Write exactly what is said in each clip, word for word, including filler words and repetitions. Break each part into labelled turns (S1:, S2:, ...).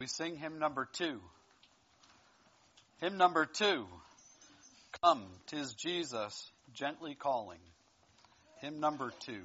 S1: we sing hymn number two. Hymn number two, Come, 'Tis Jesus, Gently Calling. Hymn number two.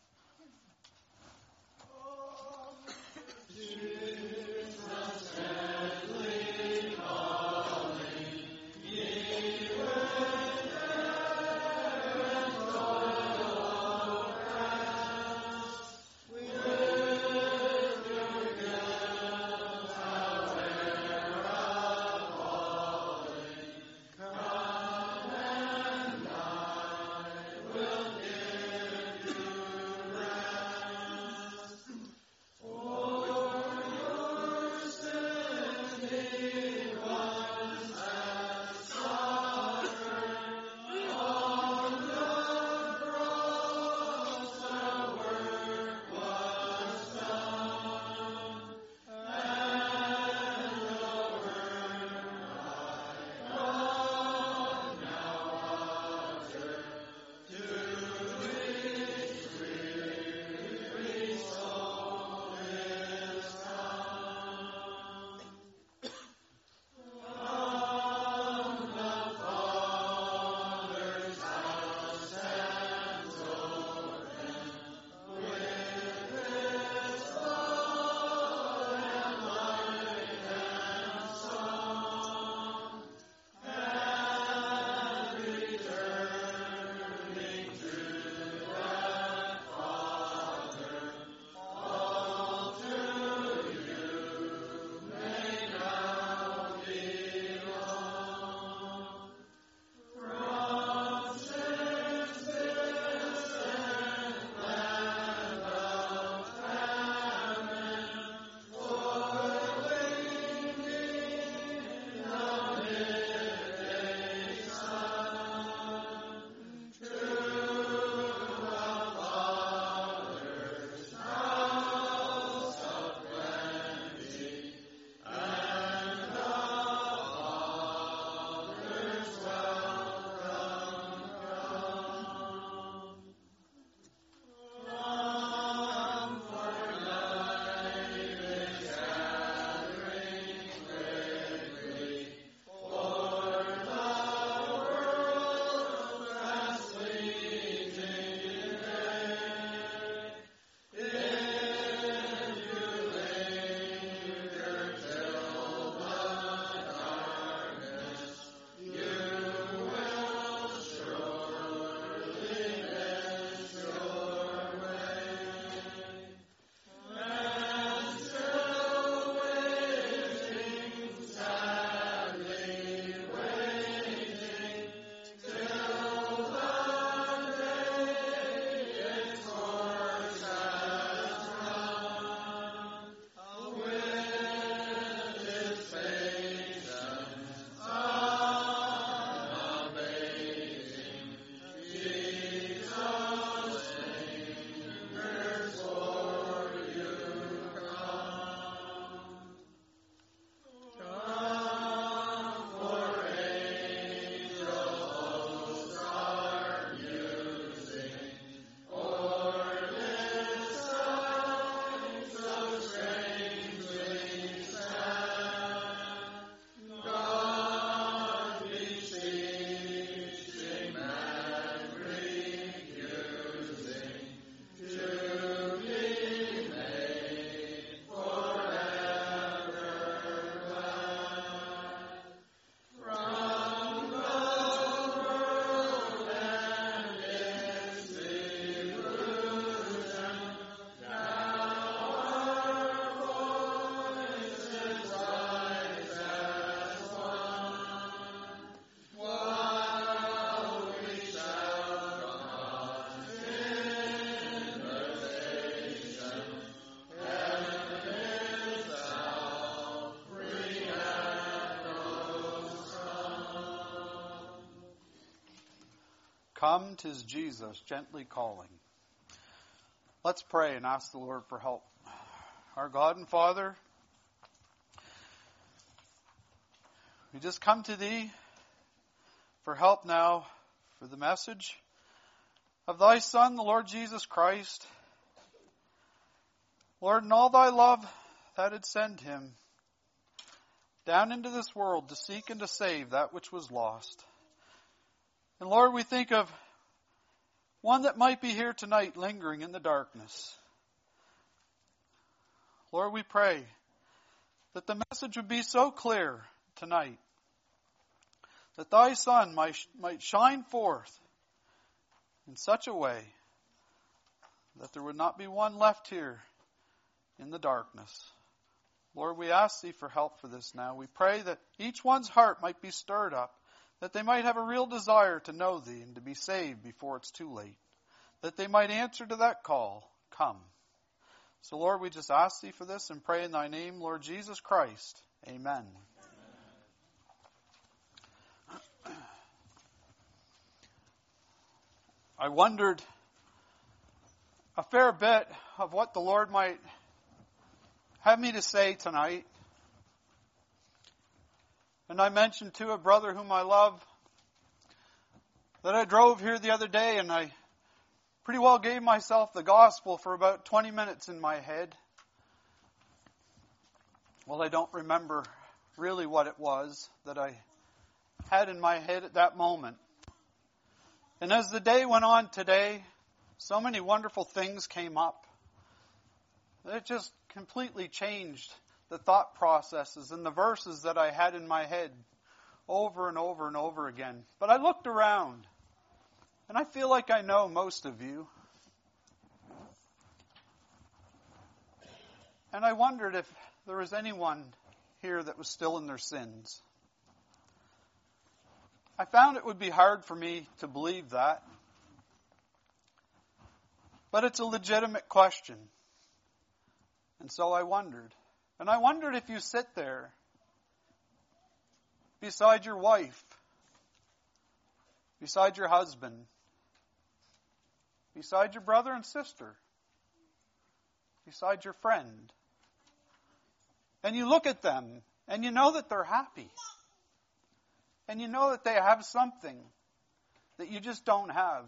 S1: Come, 'tis Jesus, gently calling. Let's pray and ask the Lord for help. Our God and Father, we just come to Thee for help now for the message of Thy Son, the Lord Jesus Christ. Lord, in all Thy love, Thou didst send Him down into this world to seek and to save that which was lost. And Lord, we think of one that might be here tonight lingering in the darkness. Lord, we pray that the message would be so clear tonight that thy Son might, might shine forth in such a way that there would not be one left here in the darkness. Lord, we ask thee for help for this now. We pray that each one's heart might be stirred up, that they might have a real desire to know thee and to be saved before it's too late, that they might answer to that call, come. So Lord, we just ask thee for this and pray in thy name, Lord Jesus Christ. Amen. I wondered a fair bit of what the Lord might have me to say tonight. And I mentioned to a brother whom I love that I drove here the other day and I pretty well gave myself the gospel for about twenty minutes in my head. Well, I don't remember really what it was that I had in my head at that moment. And as the day went on today, so many wonderful things came up. It just completely changed the thought processes and the verses that I had in my head over and over and over again. But I looked around, and I feel like I know most of you. And I wondered if there was anyone here that was still in their sins. I found it would be hard for me to believe that. But it's a legitimate question. And so I wondered. And I wondered if you sit there beside your wife, beside your husband, beside your brother and sister, beside your friend, and you look at them and you know that they're happy. And you know that they have something that you just don't have.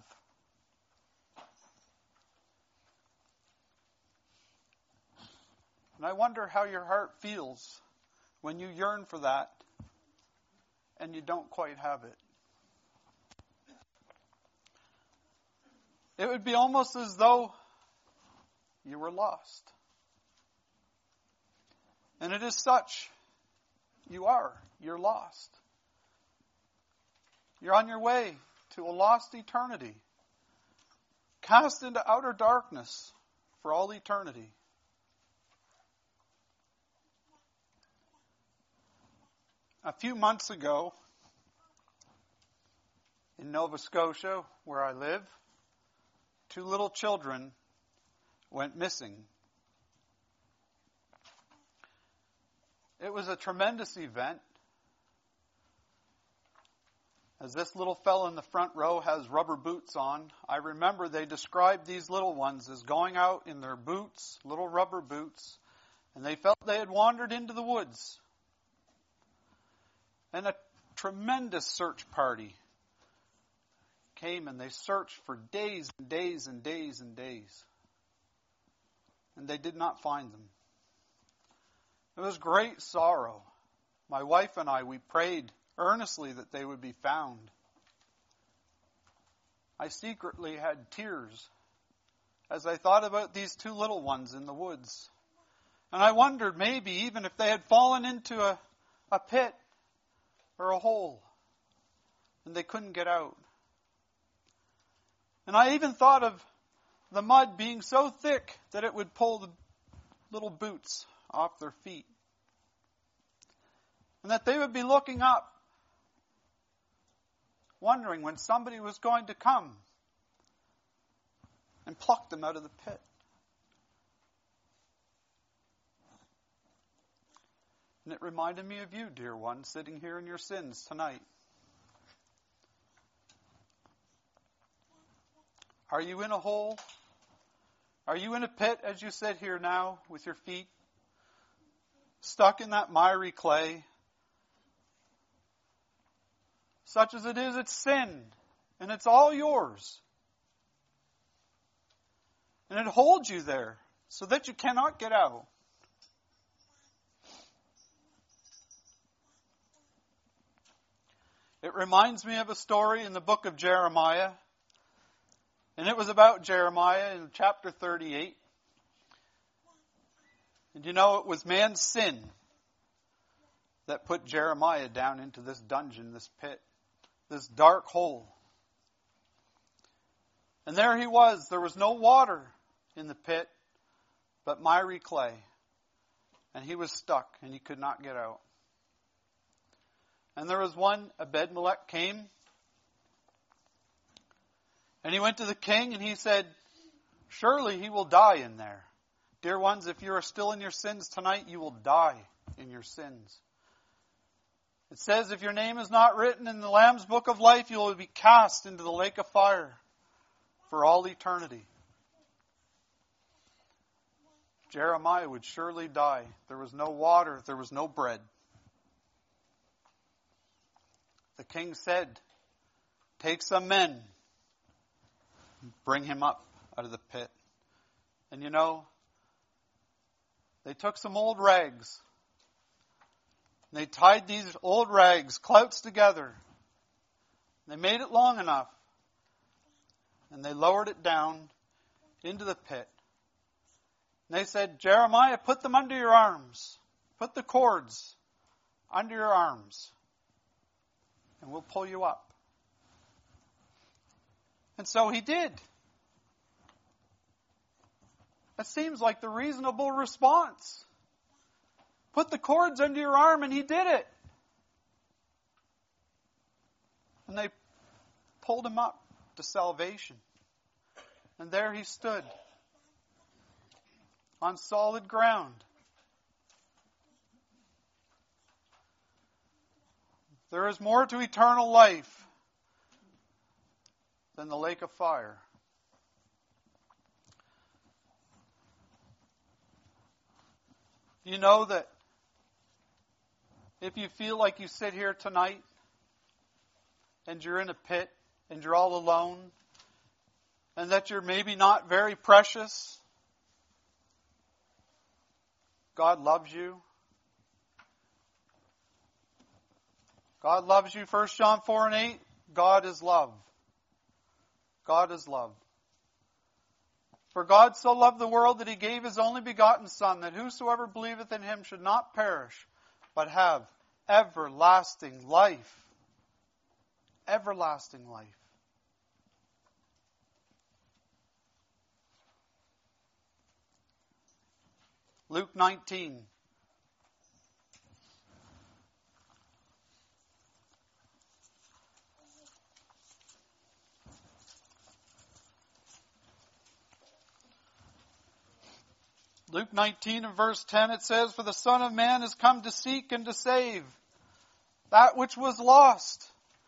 S1: And I wonder how your heart feels when you yearn for that and you don't quite have it. It would be almost as though you were lost. And it is such. You are. You're lost. You're on your way to a lost eternity, cast into outer darkness for all eternity. A few months ago, in Nova Scotia, where I live, two little children went missing. It was a tremendous event. As this little fellow in the front row has rubber boots on, I remember they described these little ones as going out in their boots, little rubber boots, and they felt they had wandered into the woods. And a tremendous search party came and they searched for days and days and days and days. And they did not find them. It was great sorrow. My wife and I, we prayed earnestly that they would be found. I secretly had tears as I thought about these two little ones in the woods. And I wondered maybe even if they had fallen into a, a pit or a hole and they couldn't get out. And I even thought of the mud being so thick that it would pull the little boots off their feet. And that they would be looking up, wondering when somebody was going to come and pluck them out of the pit. And it reminded me of you, dear one, sitting here in your sins tonight. Are you in a hole? Are you in a pit as you sit here now with your feet stuck in that miry clay? Such as it is, it's sin, and it's all yours. And it holds you there so that you cannot get out. It reminds me of a story in the book of Jeremiah. And it was about Jeremiah in chapter thirty-eight. And you know, it was man's sin that put Jeremiah down into this dungeon, this pit, this dark hole. And there he was. There was no water in the pit, but miry clay. And he was stuck, and he could not get out. And there was one, Ebed-Melech came, and he went to the king, and he said, surely he will die in there. Dear ones, if you are still in your sins tonight, you will die in your sins. It says, if your name is not written in the Lamb's book of life, you will be cast into the lake of fire for all eternity. Jeremiah would surely die. There was no water, there was no bread. The king said, take some men, bring him up out of the pit. And you know, they took some old rags. And they tied these old rags, clouts together. They made it long enough. And they lowered it down into the pit. And they said, Jeremiah, put them under your arms. Put the cords under your arms. And we'll pull you up. And so he did. That seems like the reasonable response. Put the cords under your arm, and he did it. And they pulled him up to salvation. And there he stood on solid ground. There is more to eternal life than the lake of fire. You know that if you feel like you sit here tonight and you're in a pit and you're all alone and that you're maybe not very precious, God loves you. God loves you. First John four and eight, God is love. God is love. For God so loved the world that he gave his only begotten Son, that whosoever believeth in him should not perish, but have everlasting life. Everlasting life. Luke nineteen. Luke nineteen and verse ten, it says, for the Son of Man is come to seek and to save that which was lost.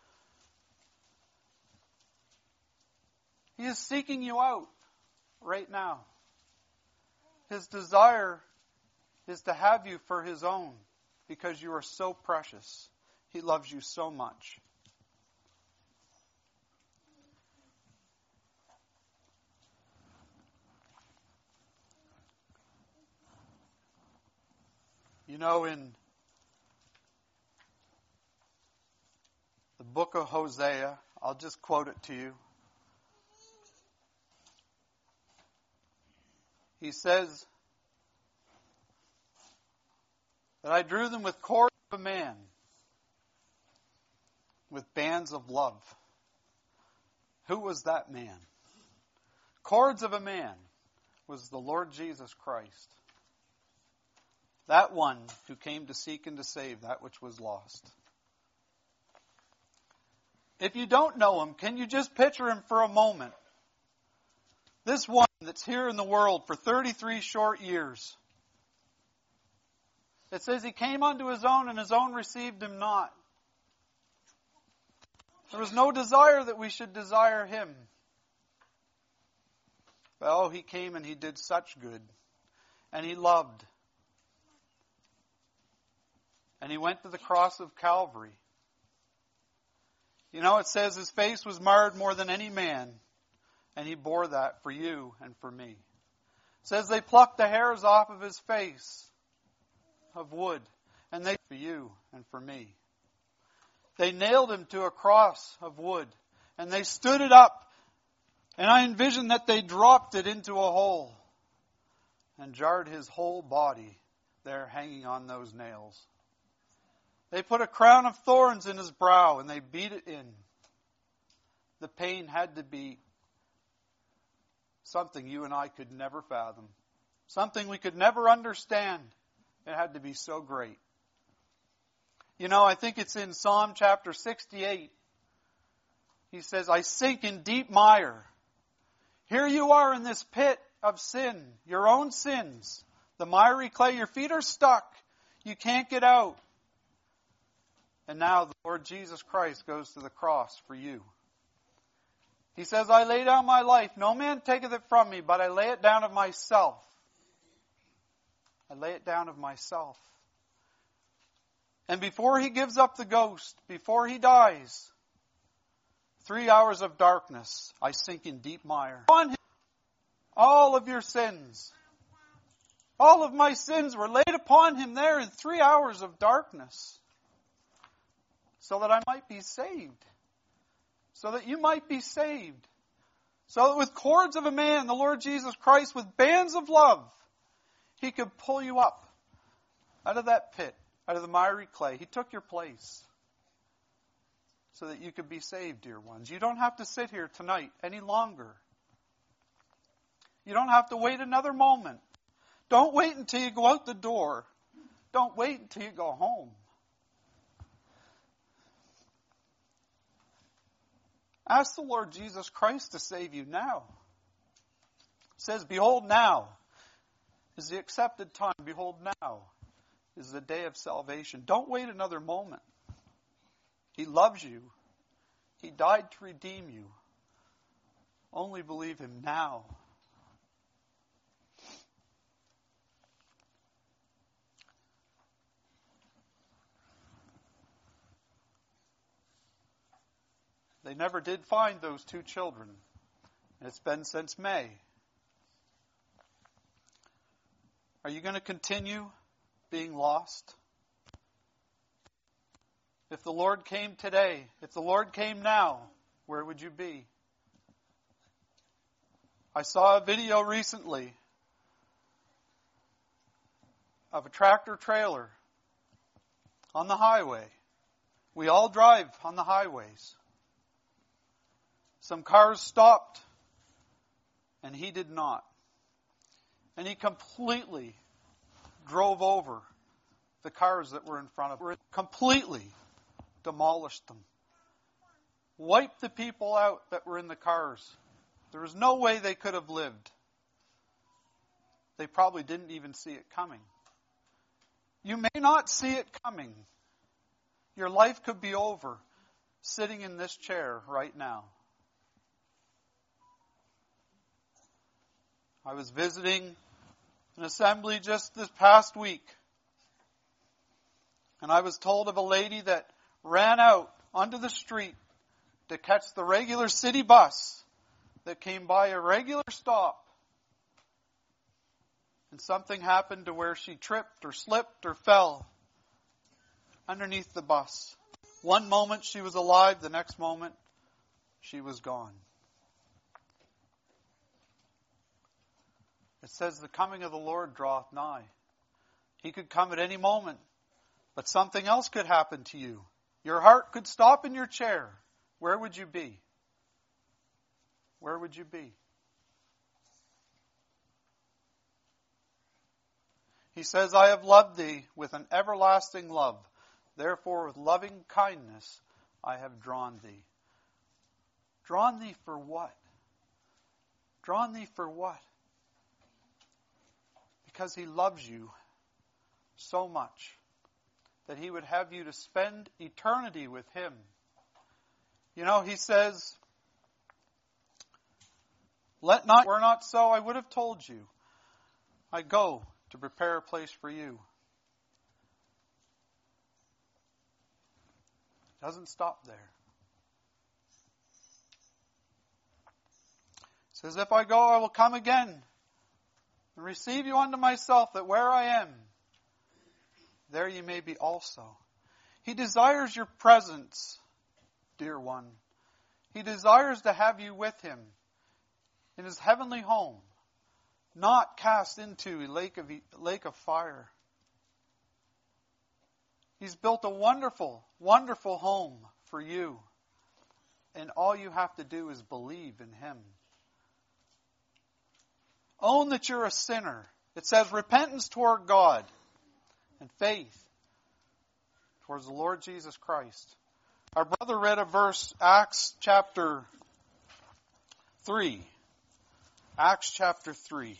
S1: He is seeking you out right now. His desire is to have you for his own because you are so precious. He loves you so much. You know, in the book of Hosea, I'll just quote it to you. He says that I drew them with cords of a man, with bands of love. Who was that man? Cords of a man was the Lord Jesus Christ. That one who came to seek and to save that which was lost. If you don't know him, can you just picture him for a moment? This one that's here in the world for thirty-three short years. It says he came unto his own and his own received him not. There was no desire that we should desire him. Well, he came and he did such good. And he loved. And he went to the cross of Calvary. You know, it says his face was marred more than any man. And he bore that for you and for me. It says they plucked the hairs off of his face of wood. And they for you and for me. They nailed him to a cross of wood, and they stood it up, and I envisioned that they dropped it into a hole and jarred his whole body there hanging on those nails. They put a crown of thorns in his brow, and they beat it in. The pain had to be something you and I could never fathom, something we could never understand. It had to be so great. You know, I think it's in Psalm chapter sixty-eight. He says, I sink in deep mire. Here you are in this pit of sin, your own sins. The miry clay, your feet are stuck. You can't get out. And now the Lord Jesus Christ goes to the cross for you. He says, I lay down my life. No man taketh it from me, but I lay it down of myself. I lay it down of myself. And before he gives up the ghost, before he dies, three hours of darkness, I sink in deep mire. On him, all of your sins, all of my sins were laid upon him there in three hours of darkness, so that I might be saved, so that you might be saved, so that with cords of a man, the Lord Jesus Christ, with bands of love, he could pull you up out of that pit, out of the miry clay. He took your place so that you could be saved, dear ones. You don't have to sit here tonight any longer. You don't have to wait another moment. Don't wait until you go out the door. Don't wait until you go home. Ask the Lord Jesus Christ to save you now. It says, behold, now is the accepted time. Behold, now is the day of salvation. Don't wait another moment. He loves you. He died to redeem you. Only believe him now. They never did find those two children. It's been since May. Are you going to continue being lost? If the Lord came today, if the Lord came now, where would you be? I saw a video recently of a tractor trailer on the highway. We all drive on the highways. Some cars stopped, and he did not. And he completely drove over the cars that were in front of him. Completely demolished them. Wiped the people out that were in the cars. There was no way they could have lived. They probably didn't even see it coming. You may not see it coming. Your life could be over sitting in this chair right now. I was visiting an assembly just this past week, and I was told of a lady that ran out onto the street to catch the regular city bus that came by a regular stop. And something happened to where she tripped or slipped or fell underneath the bus. One moment she was alive, the next moment she was gone. It says the coming of the Lord draweth nigh. He could come at any moment, but something else could happen to you. Your heart could stop in your chair. Where would you be? Where would you be? He says, I have loved thee with an everlasting love. Therefore with loving kindness I have drawn thee. Drawn thee for what? Drawn thee for what? Because he loves you so much that he would have you to spend eternity with him. You know, he says, let not, were not so, I would have told you. I go to prepare a place for you. It doesn't stop there. It says, if I go, I will come again and receive you unto myself, that where I am, there you may be also. He desires your presence, dear one. He desires to have you with Him in His heavenly home, not cast into a lake of, lake of fire. He's built a wonderful, wonderful home for you. And all you have to do is believe in Him. Own that you're a sinner. It says repentance toward God and faith towards the Lord Jesus Christ. Our brother read a verse, Acts chapter three. Acts chapter three.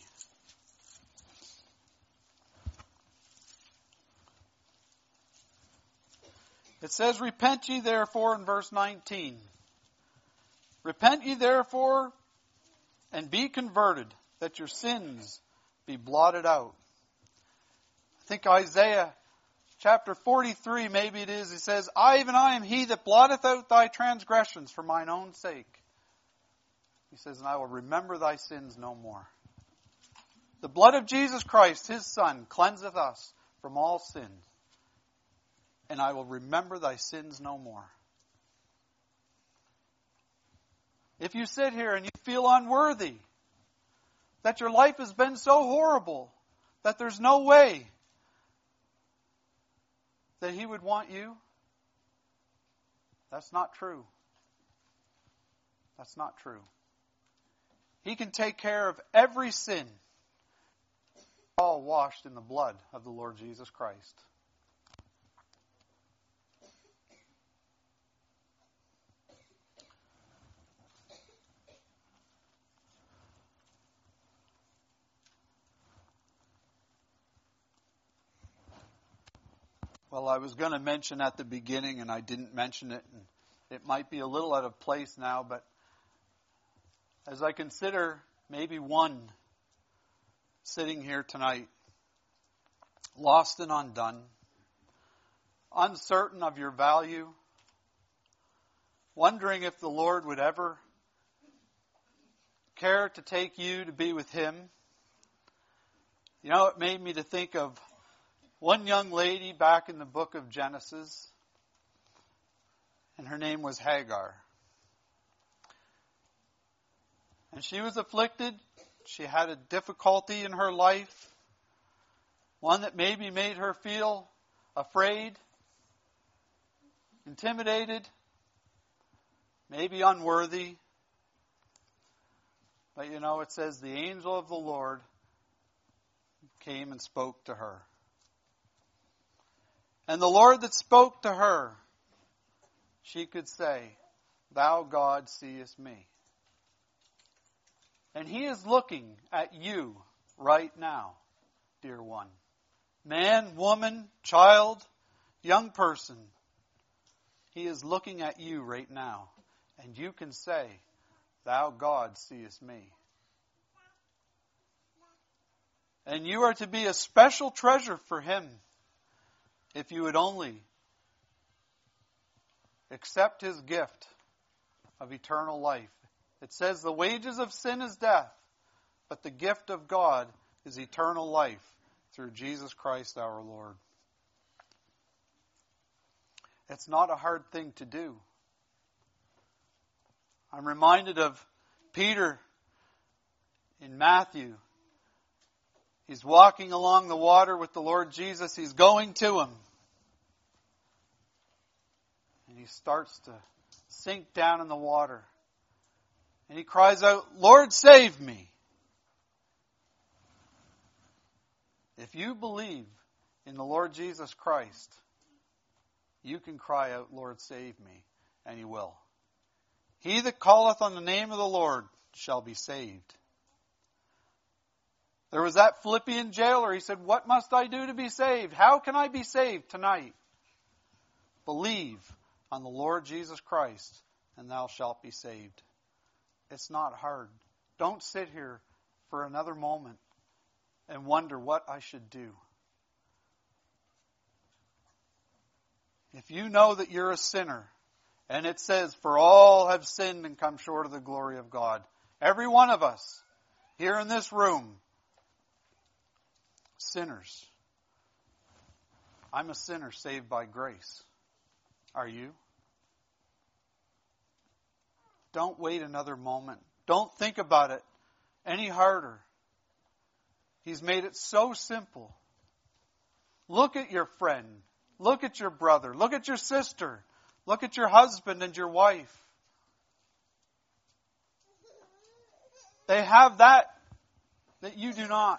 S1: It says, repent ye therefore in verse nineteen. Repent ye therefore and be converted, that your sins be blotted out. I think Isaiah chapter forty-three, maybe it is, he says, I, even I am he that blotteth out thy transgressions for mine own sake. He says, and I will remember thy sins no more. The blood of Jesus Christ, His Son, cleanseth us from all sin. And I will remember thy sins no more. If you sit here and you feel unworthy, that your life has been so horrible, that there's no way that He would want you, that's not true. That's not true. He can take care of every sin, all washed in the blood of the Lord Jesus Christ. Well, I was going to mention at the beginning, and I didn't mention it, and it might be a little out of place now, but as I consider maybe one sitting here tonight, lost and undone, uncertain of your value, wondering if the Lord would ever care to take you to be with Him. You know, it made me to think of one young lady back in the book of Genesis, and her name was Hagar. And she was afflicted. She had a difficulty in her life, one that maybe made her feel afraid, intimidated, maybe unworthy. But you know, it says the angel of the Lord came and spoke to her. And the Lord that spoke to her, she could say, Thou, God, seest me. And He is looking at you right now, dear one. Man, woman, child, young person. He is looking at you right now. And you can say, Thou, God, seest me. And you are to be a special treasure for Him. If you would only accept His gift of eternal life. It says the wages of sin is death, but the gift of God is eternal life through Jesus Christ our Lord. It's not a hard thing to do. I'm reminded of Peter in Matthew. He's walking along the water with the Lord Jesus. He's going to Him. And he starts to sink down in the water. And he cries out, Lord, save me. If you believe in the Lord Jesus Christ, you can cry out, Lord, save me. And He will. He that calleth on the name of the Lord shall be saved. There was that Philippian jailer. He said, what must I do to be saved? How can I be saved tonight? Believe on the Lord Jesus Christ, and thou shalt be saved. It's not hard. Don't sit here for another moment and wonder what I should do. If you know that you're a sinner, and it says, for all have sinned and come short of the glory of God. Every one of us here in this room, sinners. I'm a sinner saved by grace. Are you? Don't wait another moment. Don't think about it any harder. He's made it so simple. Look at your friend. Look at your brother. Look at your sister. Look at your husband and your wife. They have that that you do not.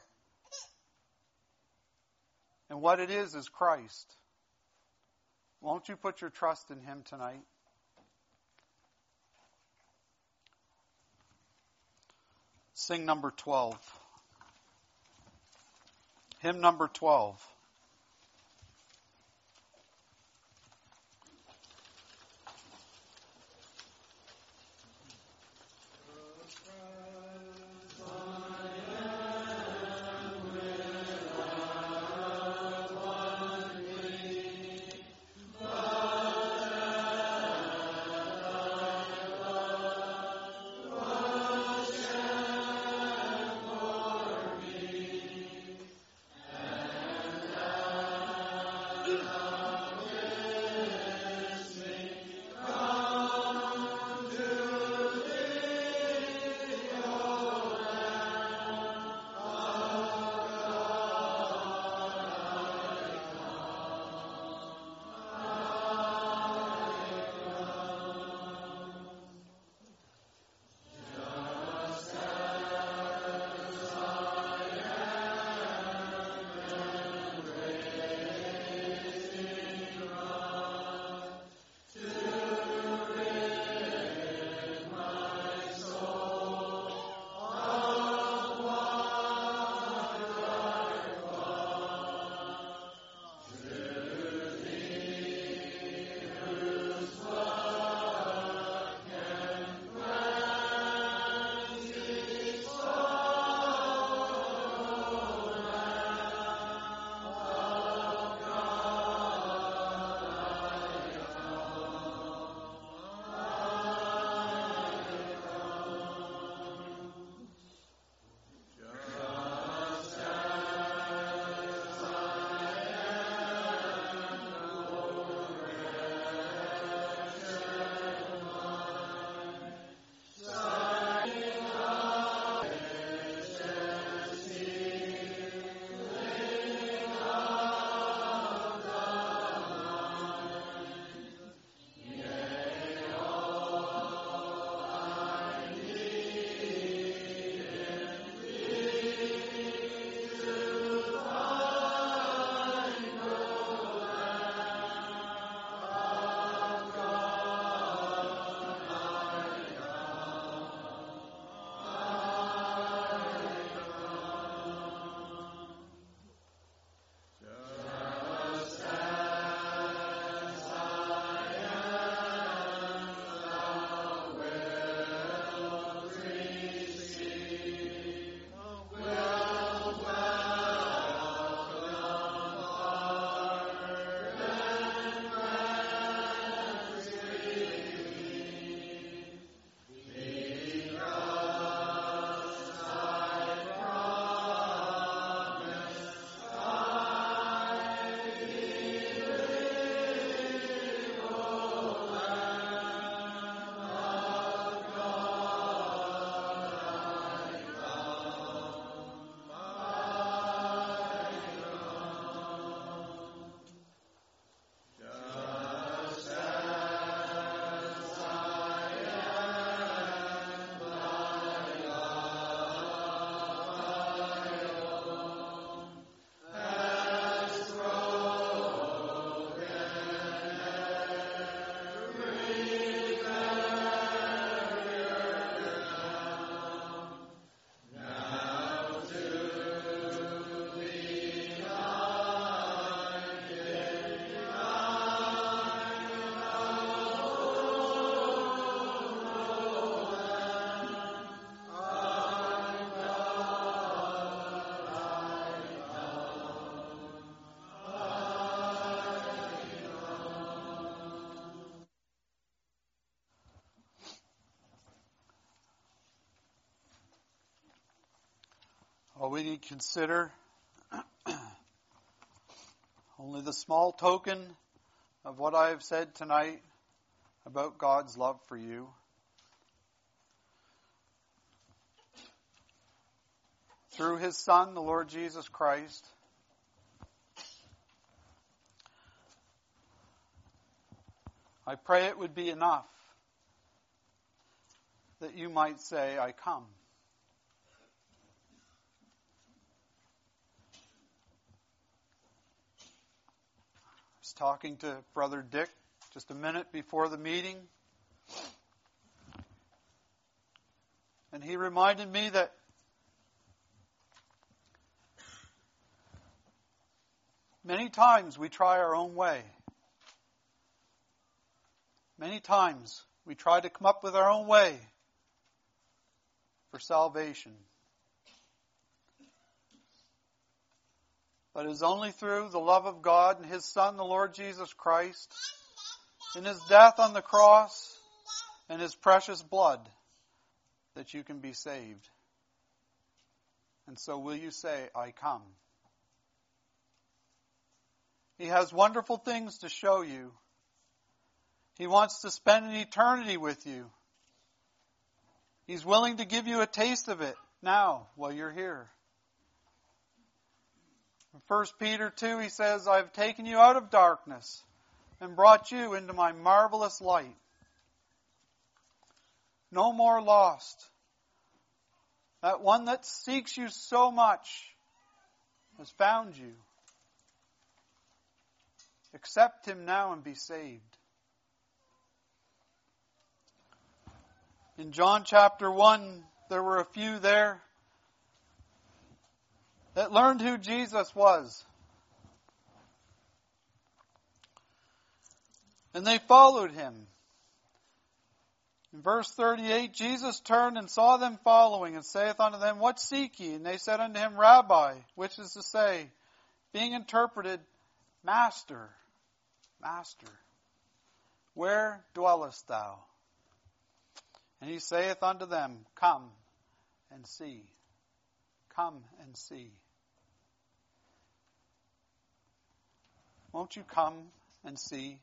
S1: And what it is is Christ. Won't you put your trust in Him tonight? Sing number twelve. Hymn number twelve. Well, we need to consider only the small token of what I have said tonight about God's love for you. Through His Son, the Lord Jesus Christ, I pray it would be enough that you might say, I come. I was talking to Brother Dick just a minute before the meeting, and he reminded me that many times we try our own way. Many times we try to come up with our own way for salvation. But it is only through the love of God and His Son, the Lord Jesus Christ, in His death on the cross and His precious blood, that you can be saved. And so will you say, I come? He has wonderful things to show you. He wants to spend an eternity with you. He's willing to give you a taste of it now while you're here. In First Peter two, he says, I have taken you out of darkness and brought you into my marvelous light. No more lost. That one that seeks you so much has found you. Accept Him now and be saved. In John chapter one, there were a few there that learned who Jesus was. And they followed Him. In verse thirty-eight, Jesus turned and saw them following, and saith unto them, What seek ye? And they said unto Him, Rabbi, which is to say, being interpreted, Master, Master, where dwellest thou? And He saith unto them, Come and see. Come and see. Won't you come and see?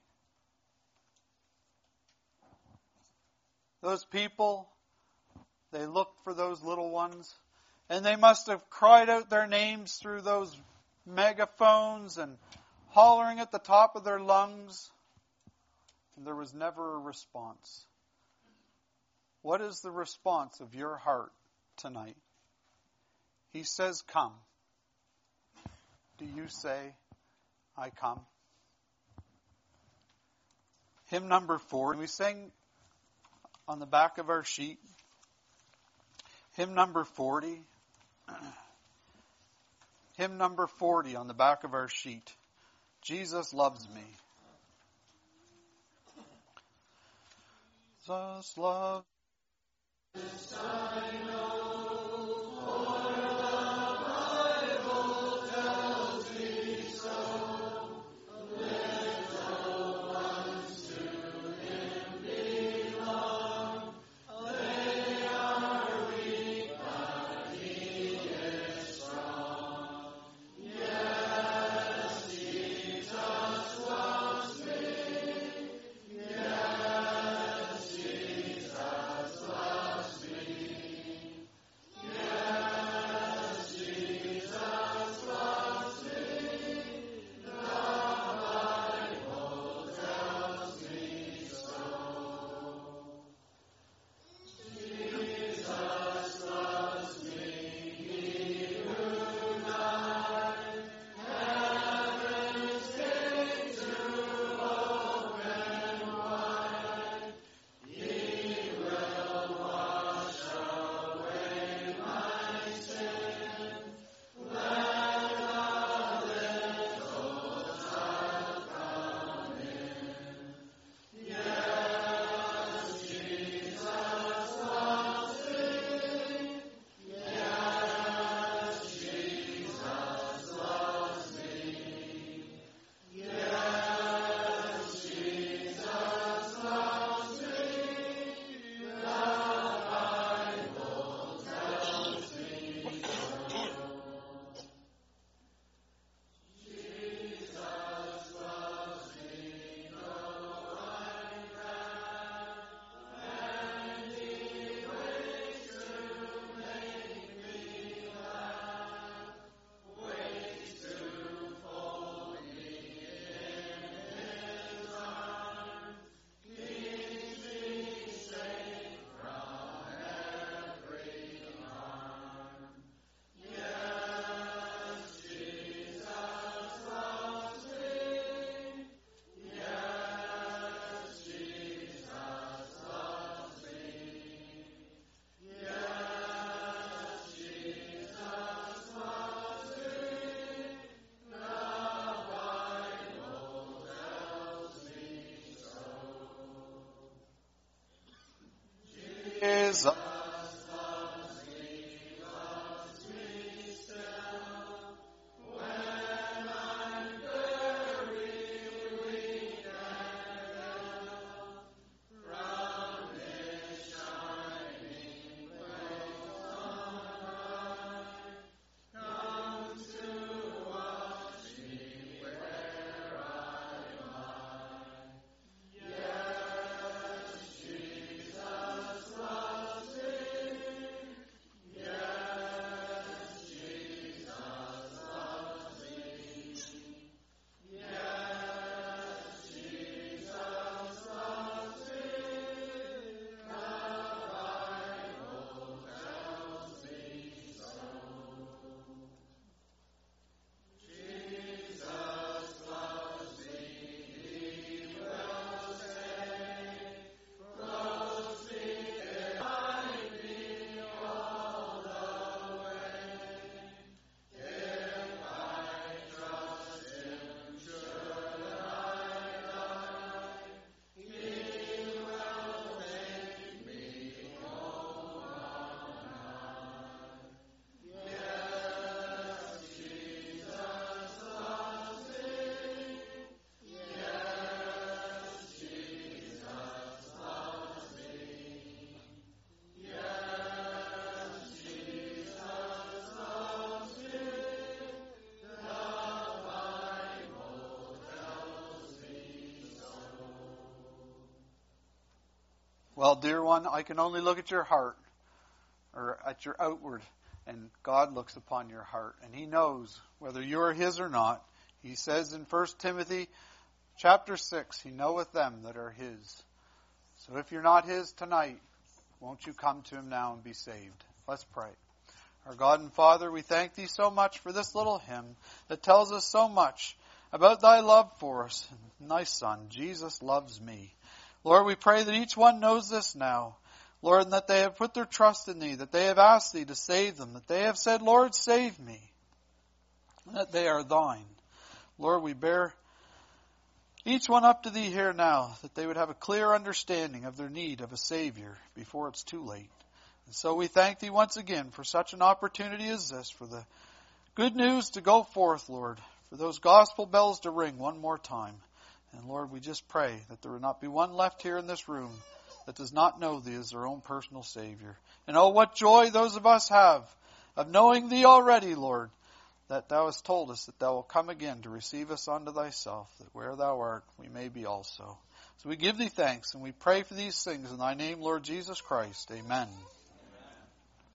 S1: Those people, they looked for those little ones, and they must have cried out their names through those megaphones and hollering at the top of their lungs, and there was never a response. What is the response of your heart tonight? He says, come. Do you say, I come? Hymn number four. We sing on the back of our sheet. Hymn number forty. Hymn number forty on the back of our sheet. Jesus loves me. Jesus loves me. This I know, for the Bible tells me so. Little ones to Him belong. They are weak, but He is strong. Yes, Jesus loves me. Yes, Jesus loves me. Jesus. Well, dear one, I can only look at your heart, or at your outward, and God looks upon your heart, and He knows whether you are His or not. He says in First Timothy chapter six, He knoweth them that are His. So if you're not His tonight, won't you come to Him now and be saved? Let's pray. Our God and Father, we thank Thee so much for this little hymn that tells us so much about Thy love for us. And Thy Son, Jesus loves me. Lord, we pray that each one knows this now. Lord, and that they have put their trust in Thee, that they have asked Thee to save them, that they have said, Lord, save me, and that they are Thine. Lord, we bear each one up to Thee here now, that they would have a clear understanding of their need of a Savior before it's too late. And so we thank Thee once again for such an opportunity as this, for the good news to go forth, Lord, for those gospel bells to ring one more time. And Lord, we just pray that there would not be one left here in this room that does not know Thee as their own personal Savior. And oh, what joy those of us have of knowing Thee already, Lord, that Thou hast told us that Thou wilt come again to receive us unto Thyself, that where Thou art, we may be also. So we give Thee thanks, and we pray for these things in Thy name, Lord Jesus Christ. Amen.